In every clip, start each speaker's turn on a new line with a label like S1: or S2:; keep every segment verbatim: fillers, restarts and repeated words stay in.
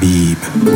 S1: حبیب.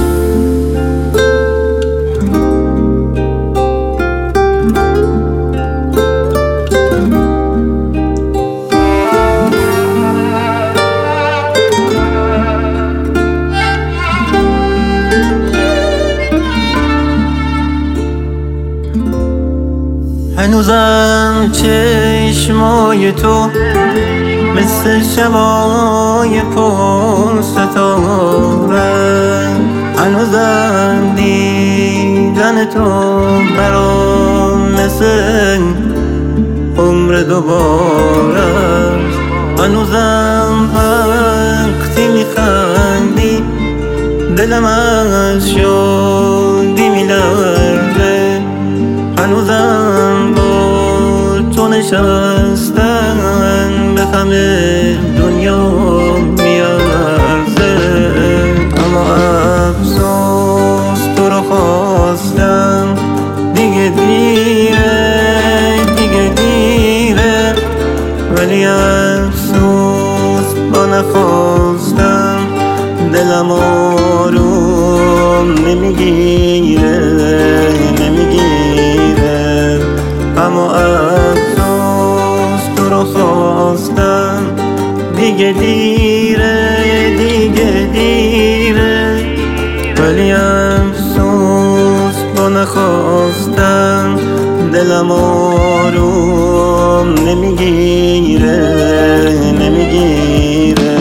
S2: هنوزم چشمای تو مثل شبای پر ستارن، هنوزم دیدن تو برام مثل عمر دوباره، هنوزم وقتی میخندی دلم از شادی میلرزه، هنوزم با تو نشستن به همه دنیا میارزه. اما افسوس تو رو خواستم، دیگه دیره دیگه دیره، ولی افسوس با نخواستم دلم آروم نمیگیره نمیگیره. اما افسوس تو رو خواستم، دیگه دیره دیگه دیره، ولی افسوس با نخواستم دلم آروم نمیگیره نمیگیره.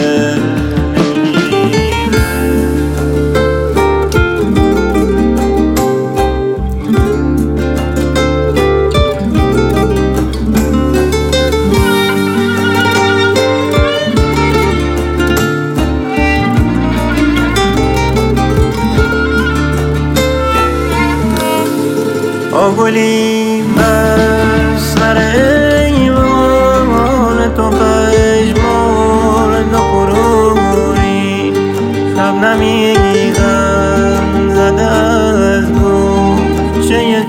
S2: آگلی بر سر ایوان تو پژمرد و غروری، شبنمی غم زده از گوشه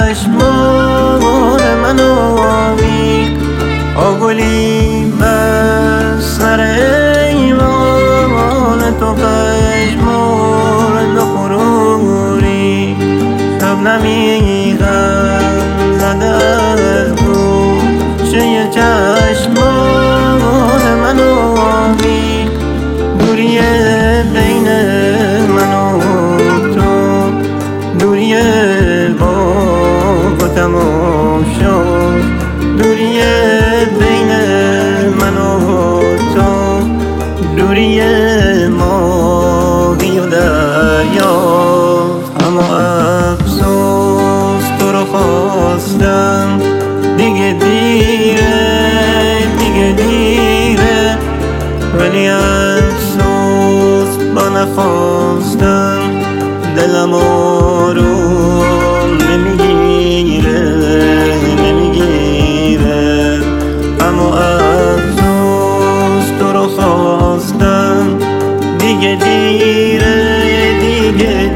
S2: چشمان من آوی. آگلی بر سر ایوان تو پژمرد و غروری، شبنمی غم زده از گوشه چشمان من آبی. دوری بین من و تو، دوری باغ و تمام شد، دوری بین من و تو، دوری ماهی و دریا. اما افسوس تو رو خواستم، دیگه دیره دیگه دیره، ولی افسوس با نخواستم دلم آروم نمیگیره نمیگیره. اما افسوس تو رو خواستم، دیگه دیره دیگه